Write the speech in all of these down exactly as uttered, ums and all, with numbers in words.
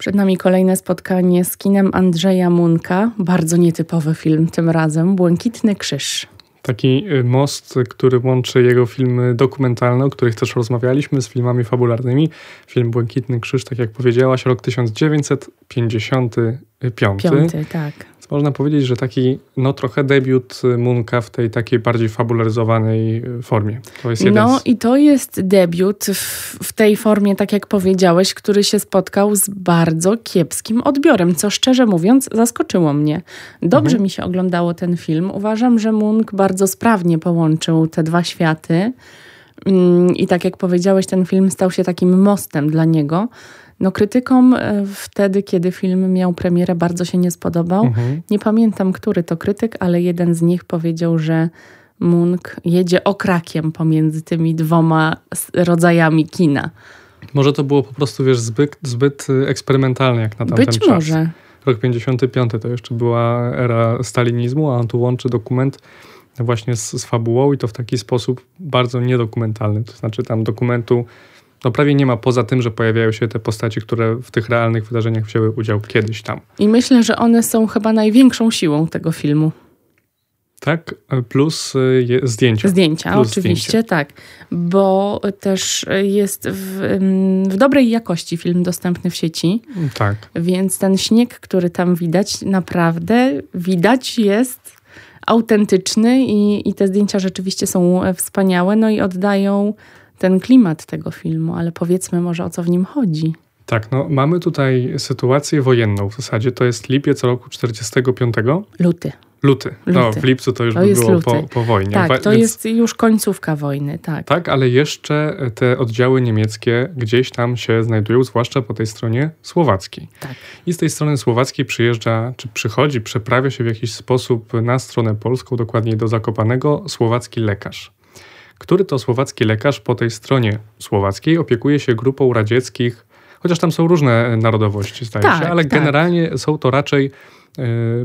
Przed nami kolejne spotkanie z kinem Andrzeja Munka. Bardzo nietypowy film tym razem. Błękitny krzyż. Taki most, który łączy jego filmy dokumentalne, o których też rozmawialiśmy, z filmami fabularnymi. Film Błękitny krzyż, tak jak powiedziałaś, rok tysiąc dziewięćset pięćdziesiąty piąty. Piąty, tak. Można powiedzieć, że taki no trochę debiut Munka w tej takiej bardziej fabularyzowanej formie. To jest jeden No z... i to jest debiut w, w tej formie, tak jak powiedziałeś, który się spotkał z bardzo kiepskim odbiorem, co szczerze mówiąc zaskoczyło mnie. Dobrze mhm. mi się oglądało ten film. Uważam, że Munk bardzo sprawnie połączył te dwa światy i tak jak powiedziałeś, ten film stał się takim mostem dla niego. No krytykom wtedy, kiedy film miał premierę, bardzo się nie spodobał. Mhm. Nie pamiętam, który to krytyk, ale jeden z nich powiedział, że Munk jedzie okrakiem pomiędzy tymi dwoma rodzajami kina. Może to było po prostu, wiesz, zbyt, zbyt eksperymentalne jak na tamten Być czas. może. Rok pięćdziesiąty piąty to jeszcze była era stalinizmu, a on tu łączy dokument właśnie z, z fabułą i to w taki sposób bardzo niedokumentalny. To znaczy tam dokumentu no prawie nie ma, poza tym, że pojawiają się te postaci, które w tych realnych wydarzeniach wzięły udział kiedyś tam. I myślę, że one są chyba największą siłą tego filmu. Tak, plus je, zdjęcia. Zdjęcia, plus oczywiście, zdjęcia. tak. Bo też jest w, w dobrej jakości film dostępny w sieci. Tak. Więc ten śnieg, który tam widać, naprawdę widać jest autentyczny i, i te zdjęcia rzeczywiście są wspaniałe. No i oddają ten klimat tego filmu, ale powiedzmy może, o co w nim chodzi. Tak, no mamy tutaj sytuację wojenną w zasadzie. To jest lipiec roku czterdziestego piątego. Luty. Luty. No luty. w lipcu to już to by było po, po wojnie. Tak, to Więc... jest już końcówka wojny, tak. Tak, ale jeszcze te oddziały niemieckie gdzieś tam się znajdują, zwłaszcza po tej stronie słowackiej. Tak. I z tej strony słowackiej przyjeżdża, czy przychodzi, przeprawia się w jakiś sposób na stronę polską, dokładniej do Zakopanego, słowacki lekarz. Który to słowacki lekarz po tej stronie słowackiej opiekuje się grupą radzieckich, chociaż tam są różne narodowości, zdaje tak, się, ale tak. generalnie są to raczej y,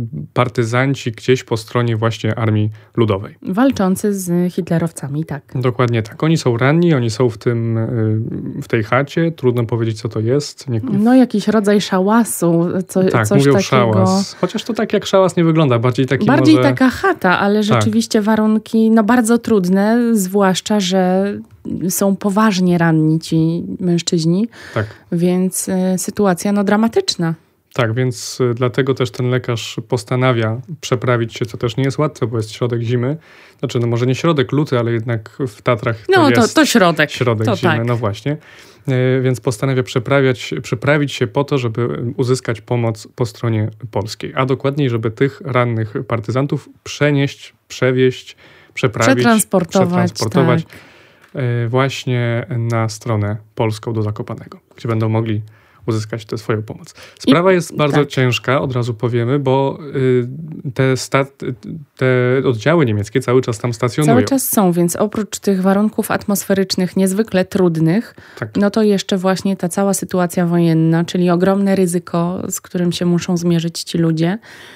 partyzanci gdzieś po stronie właśnie Armii Ludowej. Walczący z hitlerowcami, tak. Dokładnie tak. Oni są ranni, oni są w tym, y, w tej chacie, trudno powiedzieć, co to jest. Nie... No jakiś rodzaj szałasu, co, tak, coś mówią takiego. Szałas. Chociaż to tak jak szałas nie wygląda, bardziej taki Bardziej może... taka chata, ale rzeczywiście tak. warunki no bardzo trudne, zwłaszcza, że są poważnie ranni ci mężczyźni, tak. więc y, sytuacja no dramatyczna. Tak, więc y, dlatego też ten lekarz postanawia przeprawić się, co też nie jest łatwe, bo jest środek zimy. Znaczy, no może nie środek, luty, ale jednak w Tatrach to no, jest... No to, to środek. Środek to zimy, tak. no właśnie. Y, więc postanawia przeprawiać, przeprawić się po to, żeby uzyskać pomoc po stronie polskiej. A dokładniej, żeby tych rannych partyzantów przenieść, przewieźć, przeprawić, przetransportować. przetransportować tak. y, właśnie na stronę polską do Zakopanego, gdzie będą mogli uzyskać tę swoją pomoc. Sprawa I, jest bardzo tak. ciężka, od razu powiemy, bo y, te, stat, te oddziały niemieckie cały czas tam stacjonują. Cały czas są, więc oprócz tych warunków atmosferycznych niezwykle trudnych, tak. no to jeszcze właśnie ta cała sytuacja wojenna, czyli ogromne ryzyko, z którym się muszą zmierzyć ci ludzie.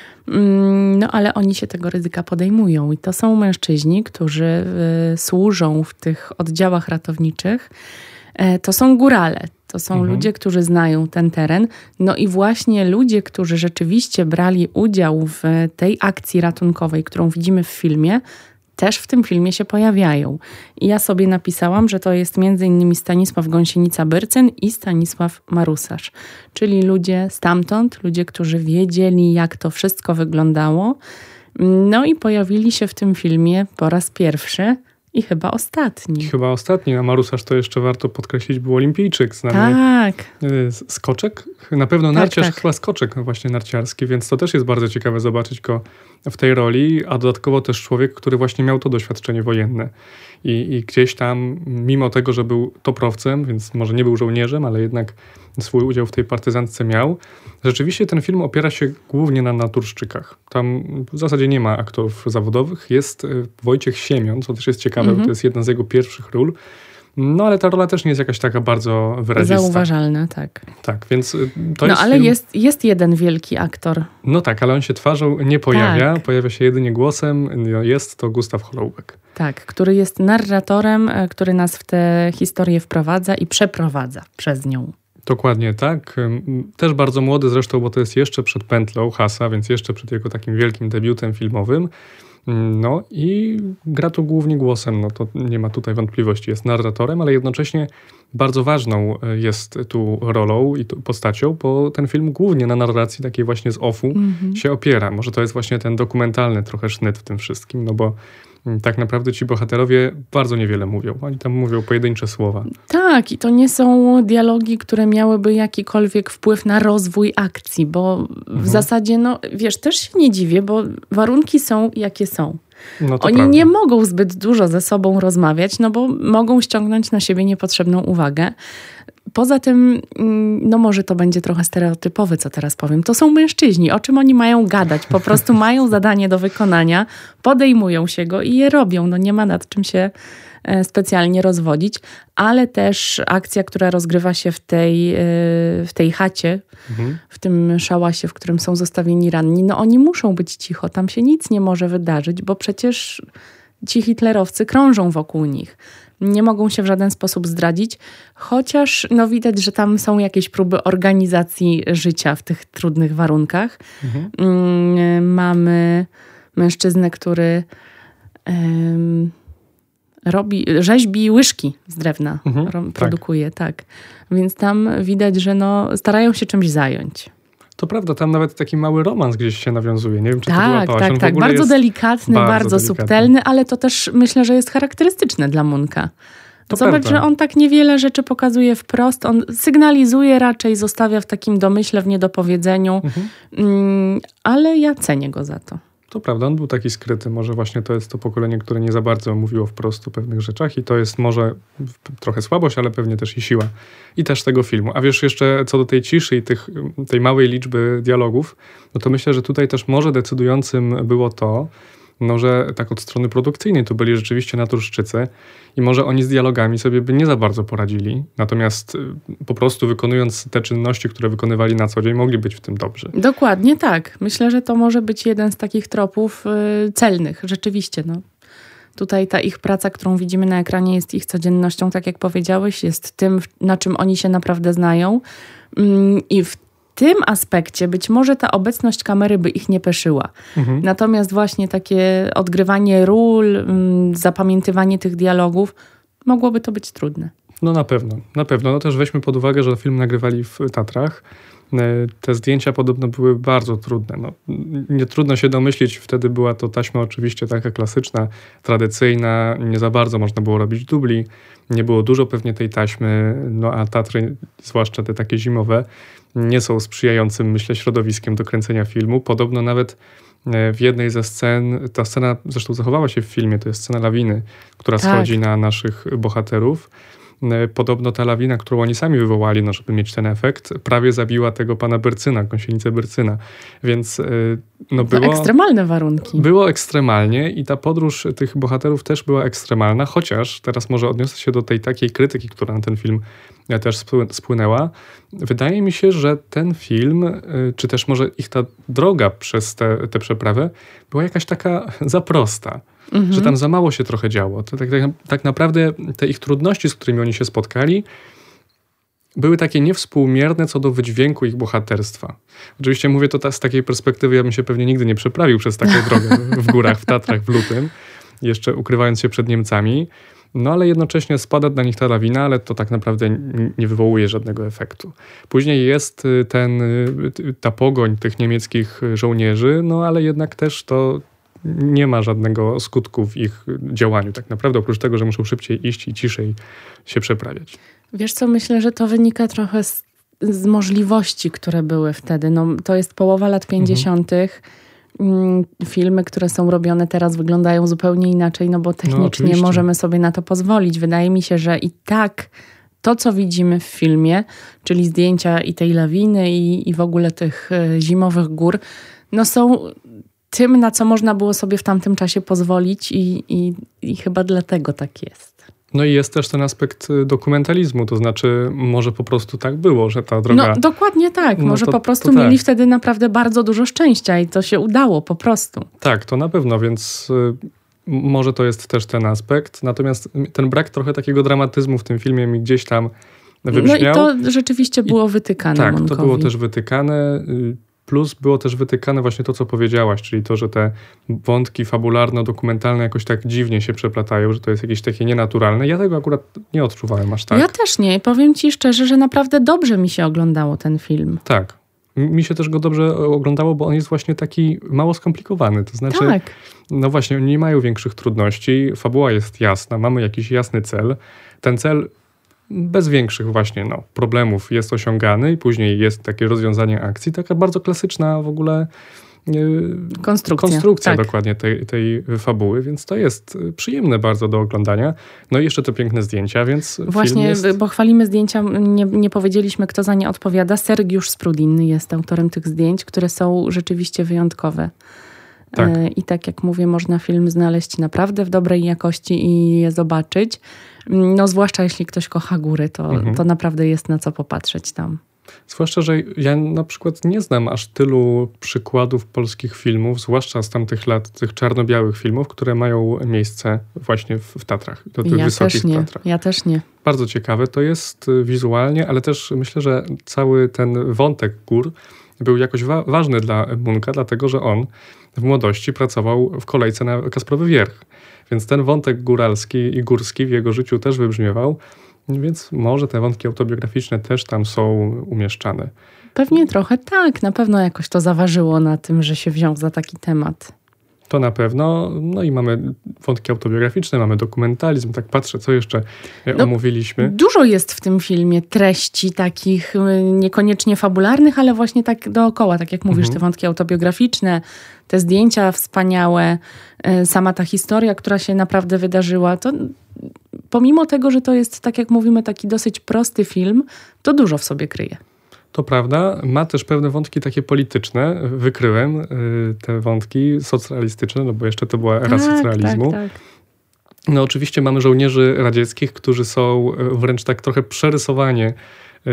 No ale oni się tego ryzyka podejmują i to są mężczyźni, którzy y, służą w tych oddziałach ratowniczych. E, to są górale. To są mhm. ludzie, którzy znają ten teren. No i właśnie ludzie, którzy rzeczywiście brali udział w tej akcji ratunkowej, którą widzimy w filmie, też w tym filmie się pojawiają. I ja sobie napisałam, że to jest między innymi Stanisław Gąsienica-Byrcyn i Stanisław Marusarz. Czyli ludzie stamtąd, ludzie, którzy wiedzieli, jak to wszystko wyglądało. No i pojawili się w tym filmie po raz pierwszy i chyba ostatni. Chyba ostatni, a Marusarz to jeszcze warto podkreślić, był olimpijczyk znany. Tak. Skoczek? Na pewno tak, narciarz, tak. chyba skoczek właśnie narciarski, więc to też jest bardzo ciekawe zobaczyć go w tej roli, a dodatkowo też człowiek, który właśnie miał to doświadczenie wojenne. I, i gdzieś tam, mimo tego, że był toprowcem, więc może nie był żołnierzem, ale jednak swój udział w tej partyzantce miał. Rzeczywiście ten film opiera się głównie na naturszczykach. Tam w zasadzie nie ma aktorów zawodowych. Jest Wojciech Siemion, co też jest ciekawe, mm-hmm. bo to jest jedna z jego pierwszych ról. No ale ta rola też nie jest jakaś taka bardzo wyrazista. Zauważalna, tak. Tak, więc to no, jest ale film... jest, jest jeden wielki aktor. No tak, ale on się twarzą nie pojawia. Tak. Pojawia się jedynie głosem. Jest to Gustaw Holoubek. Tak, który jest narratorem, który nas w tę historię wprowadza i przeprowadza przez nią. Dokładnie tak. Też bardzo młody zresztą, bo to jest jeszcze przed pętlą Hasa, więc jeszcze przed jego takim wielkim debiutem filmowym. No i gra tu głównie głosem, no to nie ma tutaj wątpliwości, jest narratorem, ale jednocześnie bardzo ważną jest tu rolą i tu postacią, bo ten film głównie na narracji takiej właśnie z offu mm-hmm. się opiera. Może to jest właśnie ten dokumentalny trochę sznyt w tym wszystkim, no bo tak naprawdę ci bohaterowie bardzo niewiele mówią. Oni tam mówią pojedyncze słowa. Tak, i to nie są dialogi, które miałyby jakikolwiek wpływ na rozwój akcji, bo mhm. w zasadzie, no wiesz, też się nie dziwię, bo warunki są jakie są. No Oni prawda. nie mogą zbyt dużo ze sobą rozmawiać, no bo mogą ściągnąć na siebie niepotrzebną uwagę. Poza tym, no może to będzie trochę stereotypowe, co teraz powiem. To są mężczyźni. O czym oni mają gadać? Po prostu mają zadanie do wykonania, podejmują się go i je robią. No nie ma nad czym się specjalnie rozwodzić, ale też akcja, która rozgrywa się w tej, w tej chacie, mhm. w tym szałasie, w którym są zostawieni ranni, no oni muszą być cicho. Tam się nic nie może wydarzyć, bo przecież ci hitlerowcy krążą wokół nich. Nie mogą się w żaden sposób zdradzić, chociaż no widać, że tam są jakieś próby organizacji życia w tych trudnych warunkach. Mhm. Mamy mężczyznę, który um, robi, rzeźbi łyżki z drewna, mhm, produkuje, tak. tak. Więc tam widać, że no, starają się czymś zająć. To prawda, tam nawet taki mały romans gdzieś się nawiązuje. Nie wiem, czy tak, to wyłapałaś. Tak, tak, bardzo delikatny, bardzo, bardzo delikatny. subtelny, ale to też myślę, że jest charakterystyczne dla Munka. To Zobacz, prawda. że on tak niewiele rzeczy pokazuje wprost. On sygnalizuje raczej, zostawia w takim domyśle, w niedopowiedzeniu, mhm. mm, ale ja cenię go za to. To prawda, on był taki skryty. Może właśnie to jest to pokolenie, które nie za bardzo mówiło wprost o pewnych rzeczach i to jest może trochę słabość, ale pewnie też i siła. I też tego filmu. A wiesz, jeszcze co do tej ciszy i tych, tej małej liczby dialogów, no to myślę, że tutaj też może decydującym było to, no, że tak od strony produkcyjnej tu byli rzeczywiście naturszczycy i może oni z dialogami sobie by nie za bardzo poradzili, natomiast po prostu wykonując te czynności, które wykonywali na co dzień, mogli być w tym dobrzy. Dokładnie tak. Myślę, że to może być jeden z takich tropów yy, celnych, rzeczywiście. No. Tutaj ta ich praca, którą widzimy na ekranie, jest ich codziennością, tak jak powiedziałeś, jest tym, na czym oni się naprawdę znają yy, i w W tym aspekcie być może ta obecność kamery by ich nie peszyła. Mhm. Natomiast właśnie takie odgrywanie ról, zapamiętywanie tych dialogów, mogłoby to być trudne. No na pewno, na pewno. No też weźmy pod uwagę, że film nagrywali w Tatrach. Te zdjęcia podobno były bardzo trudne. No, nie trudno się domyślić, wtedy była to taśma oczywiście taka klasyczna, tradycyjna, nie za bardzo można było robić dubli, nie było dużo pewnie tej taśmy, no a Tatry, zwłaszcza te takie zimowe, nie są sprzyjającym, myślę, środowiskiem do kręcenia filmu. Podobno nawet w jednej ze scen, ta scena zresztą zachowała się w filmie, to jest scena lawiny, która tak. schodzi na naszych bohaterów. Podobno ta lawina, którą oni sami wywołali, no, żeby mieć ten efekt, prawie zabiła tego pana Byrcyna, gąsienicę Byrcyna. Więc no było... To ekstremalne warunki. Było ekstremalnie i ta podróż tych bohaterów też była ekstremalna, chociaż teraz może odniosę się do tej takiej krytyki, która na ten film też spłynęła. Wydaje mi się, że ten film, czy też może ich ta droga przez tę przeprawę była jakaś taka za prosta. Mhm. Że tam za mało się trochę działo. To tak, tak, tak naprawdę te ich trudności, z którymi oni się spotkali, były takie niewspółmierne co do wydźwięku ich bohaterstwa. Oczywiście mówię to z takiej perspektywy, ja bym się pewnie nigdy nie przeprawił przez taką drogę w górach, w Tatrach w lutym, jeszcze ukrywając się przed Niemcami. No ale jednocześnie spada na nich ta lawina, ale to tak naprawdę nie wywołuje żadnego efektu. Później jest ten, ta pogoń tych niemieckich żołnierzy, no ale jednak też to nie ma żadnego skutku w ich działaniu tak naprawdę, oprócz tego, że muszą szybciej iść i ciszej się przeprawiać. Wiesz co, myślę, że to wynika trochę z, z możliwości, które były wtedy. No, to jest połowa lat pięćdziesiątych. Mhm. Filmy, które są robione teraz, wyglądają zupełnie inaczej, no bo technicznie no, możemy sobie na to pozwolić. Wydaje mi się, że i tak to, co widzimy w filmie, czyli zdjęcia i tej lawiny i, i w ogóle tych zimowych gór, no są tym, na co można było sobie w tamtym czasie pozwolić i, i, i chyba dlatego tak jest. No i jest też ten aspekt dokumentalizmu, to znaczy może po prostu tak było, że ta droga... No dokładnie tak, no może to, po prostu mieli tak. wtedy naprawdę bardzo dużo szczęścia i to się udało po prostu. Tak, to na pewno, więc y, może to jest też ten aspekt, natomiast ten brak trochę takiego dramatyzmu w tym filmie mi gdzieś tam wybrzmiał. No i to rzeczywiście było wytykane Tak, Munkowi. to było też wytykane. Plus było też wytykane właśnie to, co powiedziałaś, czyli to, że te wątki fabularno-dokumentalne jakoś tak dziwnie się przeplatają, że to jest jakieś takie nienaturalne. Ja tego akurat nie odczuwałem aż tak. Ja też nie. Powiem ci szczerze, że naprawdę dobrze mi się oglądało ten film. Tak. Mi się też go dobrze oglądało, bo on jest właśnie taki mało skomplikowany. To znaczy, tak. no właśnie, nie mają większych trudności. Fabuła jest jasna, mamy jakiś jasny cel. Ten cel bez większych właśnie no, problemów jest osiągany i później jest takie rozwiązanie akcji, taka bardzo klasyczna w ogóle yy, konstrukcja, konstrukcja tak. dokładnie tej, tej fabuły, więc to jest przyjemne bardzo do oglądania. No i jeszcze te piękne zdjęcia, więc właśnie, film jest... bo chwalimy zdjęcia, nie, nie powiedzieliśmy, kto za nie odpowiada. Sergiusz Sprudin jest autorem tych zdjęć, które są rzeczywiście wyjątkowe. Tak. I tak jak mówię, można film znaleźć naprawdę w dobrej jakości i je zobaczyć. No zwłaszcza jeśli ktoś kocha góry, to, mhm. to naprawdę jest na co popatrzeć tam. Zwłaszcza, że ja na przykład nie znam aż tylu przykładów polskich filmów, zwłaszcza z tamtych lat, tych czarno-białych filmów, które mają miejsce właśnie w, w Tatrach, do tych ja wysokich też nie. Tatrach. Ja też nie. Bardzo ciekawe to jest wizualnie, ale też myślę, że cały ten wątek gór był jakoś wa- ważny dla Munka, dlatego że on w młodości pracował w kolejce na Kasprowy Wierch. Więc ten wątek góralski i górski w jego życiu też wybrzmiewał, więc może te wątki autobiograficzne też tam są umieszczane. Pewnie trochę tak. Na pewno jakoś to zaważyło na tym, że się wziął za taki temat. To na pewno. No i mamy wątki autobiograficzne, mamy dokumentalizm. Tak patrzę, co jeszcze no, omówiliśmy. Dużo jest w tym filmie treści takich niekoniecznie fabularnych, ale właśnie tak dookoła. Tak jak mówisz, mhm. te wątki autobiograficzne, te zdjęcia wspaniałe, sama ta historia, która się naprawdę wydarzyła. To pomimo tego, że to jest, tak jak mówimy, taki dosyć prosty film, to dużo w sobie kryje. To prawda, ma też pewne wątki takie polityczne. Wykryłem y, te wątki socjalistyczne, no bo jeszcze to była era tak, socjalizmu. Tak, tak. No oczywiście mamy żołnierzy radzieckich, którzy są wręcz tak trochę przerysowanie y,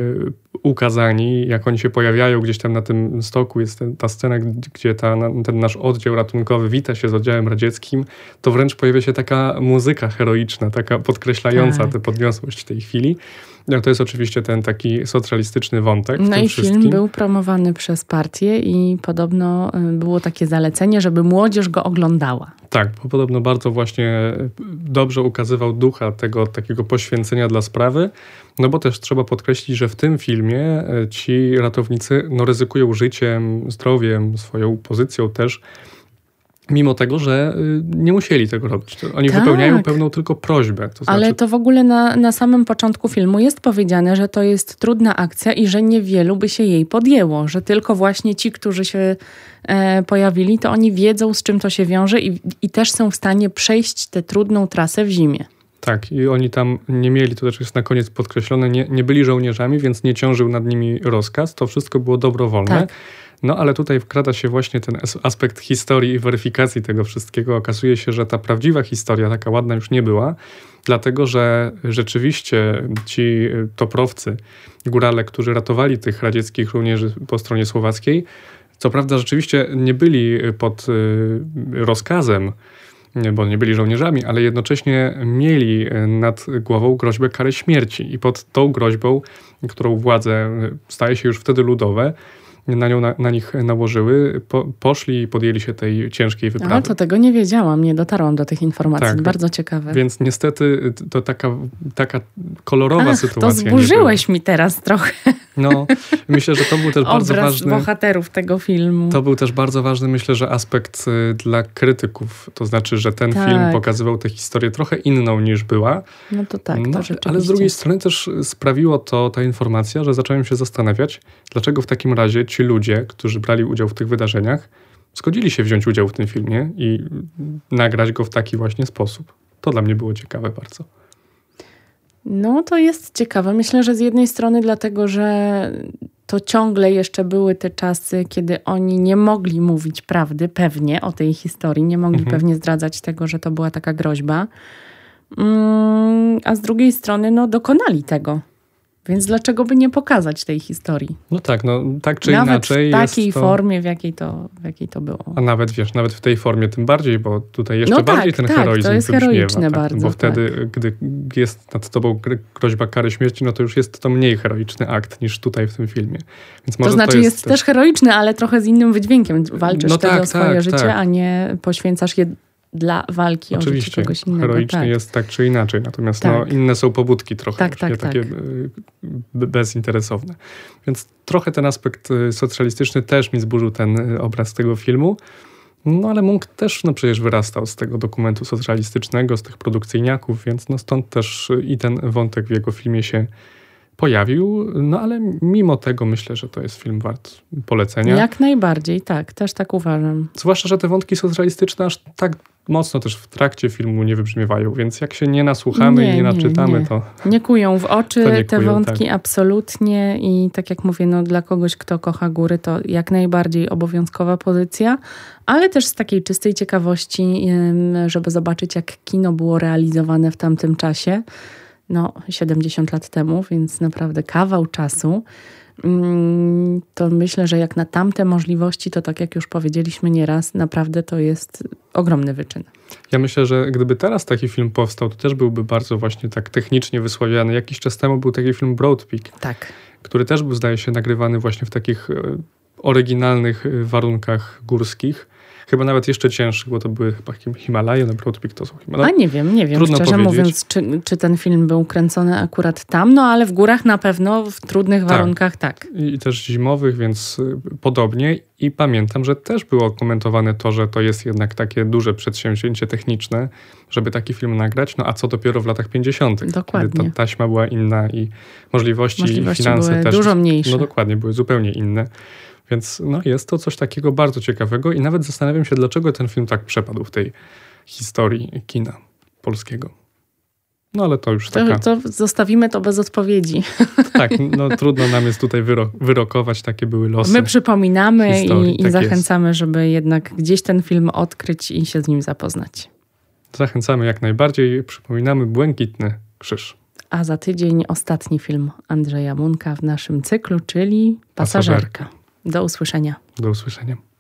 ukazani, jak oni się pojawiają gdzieś tam na tym stoku. Jest ten, ta scena, gdzie ta, ten nasz oddział ratunkowy wita się z oddziałem radzieckim. To wręcz pojawia się taka muzyka heroiczna, taka podkreślająca tak. tę podniosłość tej chwili. No, to jest oczywiście ten taki socjalistyczny wątek. No w tym i wszystkim. film był promowany przez partię i podobno było takie zalecenie, żeby młodzież go oglądała. Tak, bo podobno bardzo właśnie dobrze ukazywał ducha tego takiego poświęcenia dla sprawy, no bo też trzeba podkreślić, że w tym filmie ci ratownicy no, ryzykują życiem, zdrowiem, swoją pozycją też, mimo tego, że nie musieli tego robić. Oni tak. wypełniają pełną tylko prośbę. To znaczy... Ale to w ogóle na, na samym początku filmu jest powiedziane, że to jest trudna akcja i że niewielu by się jej podjęło. Że tylko właśnie ci, którzy się e, pojawili, to oni wiedzą, z czym to się wiąże i, i też są w stanie przejść tę trudną trasę w zimie. Tak, i oni tam nie mieli, to też jest na koniec podkreślone, nie, nie byli żołnierzami, więc nie ciążył nad nimi rozkaz. To wszystko było dobrowolne. Tak. No ale tutaj wkrada się właśnie ten aspekt historii i weryfikacji tego wszystkiego. Okazuje się, że ta prawdziwa historia taka ładna już nie była, dlatego że rzeczywiście ci toprowcy, górale, którzy ratowali tych radzieckich żołnierzy po stronie słowackiej, co prawda rzeczywiście nie byli pod rozkazem, bo nie byli żołnierzami, ale jednocześnie mieli nad głową groźbę kary śmierci i pod tą groźbą, którą władze staje się już wtedy ludowe, na nią na, na nich nałożyły, po, poszli i podjęli się tej ciężkiej wyprawy. A to tego nie wiedziałam, nie dotarłam do tych informacji. Tak, bardzo ciekawe. Więc niestety to taka, taka kolorowa Ach, sytuacja. To zburzyłeś mi teraz trochę. No, myślę, że to był też bardzo Obraz ważny... bohaterów tego filmu. To był też bardzo ważny, myślę, że aspekt dla krytyków. To znaczy, że ten tak. film pokazywał tę historię trochę inną niż była. No to tak, to no, rzeczywiście. Ale z drugiej strony też sprawiło to, ta informacja, że zacząłem się zastanawiać, dlaczego w takim razie ci ludzie, którzy brali udział w tych wydarzeniach, zgodzili się wziąć udział w tym filmie i nagrać go w taki właśnie sposób. To dla mnie było ciekawe bardzo. No to jest ciekawe. Myślę, że z jednej strony dlatego, że to ciągle jeszcze były te czasy, kiedy oni nie mogli mówić prawdy pewnie o tej historii, nie mogli mhm. pewnie zdradzać tego, że to była taka groźba. Mm, a z drugiej strony no dokonali tego. Więc dlaczego by nie pokazać tej historii? No tak, no tak czy nawet inaczej. w takiej jest to... formie, w jakiej, to, w jakiej to było. A nawet, wiesz, nawet w tej formie tym bardziej, bo tutaj jeszcze no bardziej tak, ten tak, heroizm to jest wybrzmiewa, heroiczne tak? bardzo. Bo wtedy, tak. gdy jest nad tobą groźba kary śmierci, no to już jest to mniej heroiczny akt niż tutaj w tym filmie. Więc może to znaczy to jest, jest też heroiczny, ale trochę z innym wydźwiękiem. Walczysz no wtedy tak, o swoje tak, życie, tak. a nie poświęcasz je dla walki Oczywiście, o życie kogoś innego. heroiczny tak. jest tak czy inaczej, natomiast tak. no, inne są pobudki trochę, tak, tak, takie tak. bezinteresowne. Więc trochę ten aspekt socjalistyczny też mi zburzył ten obraz tego filmu. No ale Munch też no, przecież wyrastał z tego dokumentu socjalistycznego, z tych produkcyjniaków, więc no, stąd też i ten wątek w jego filmie się pojawił, no ale mimo tego myślę, że to jest film wart polecenia. Jak najbardziej, tak, też tak uważam. Zwłaszcza, że te wątki socjalistyczne aż tak mocno też w trakcie filmu nie wybrzmiewają, więc jak się nie nasłuchamy nie, i nie naczytamy, nie. to... Nie kują w oczy nie te kują, wątki tak. absolutnie i tak jak mówię, no dla kogoś, kto kocha góry, to jak najbardziej obowiązkowa pozycja, ale też z takiej czystej ciekawości, żeby zobaczyć, jak kino było realizowane w tamtym czasie. No, siedemdziesiąt lat temu, więc naprawdę kawał czasu. To myślę, że jak na tamte możliwości, to tak jak już powiedzieliśmy nieraz, naprawdę to jest ogromny wyczyn. Ja myślę, że gdyby teraz taki film powstał, to też byłby bardzo właśnie tak technicznie wysławiany. Jakiś czas temu był taki film Broad Peak, tak. który też był, zdaje się, nagrywany właśnie w takich oryginalnych warunkach górskich. Chyba nawet jeszcze cięższych, bo to były chyba Himalaje, na Broad Peak to są Himalaje. A nie wiem, nie wiem, Trudno szczerze powiedzieć. mówiąc, czy, czy ten film był kręcony akurat tam, no ale w górach na pewno, w trudnych tak. warunkach tak. I też zimowych, więc podobnie. I pamiętam, że też było komentowane to, że to jest jednak takie duże przedsięwzięcie techniczne, żeby taki film nagrać. No a co dopiero w latach pięćdziesiątych. Dokładnie. Kiedy ta taśma była inna i możliwości, możliwości i finanse były też. dużo mniejsze. No dokładnie, były zupełnie inne. Więc no, jest to coś takiego bardzo ciekawego i nawet zastanawiam się, dlaczego ten film tak przepadł w tej historii kina polskiego. No ale to już to, taka... To zostawimy to bez odpowiedzi. Tak, no trudno nam jest tutaj wyro- wyrokować, takie były losy. My przypominamy historii, i, i tak zachęcamy, jest. żeby jednak gdzieś ten film odkryć i się z nim zapoznać. Zachęcamy jak najbardziej. Przypominamy Błękitny Krzyż. A za tydzień ostatni film Andrzeja Munka w naszym cyklu, czyli Pasażerka. Pasażerka. Do usłyszenia. Do usłyszenia.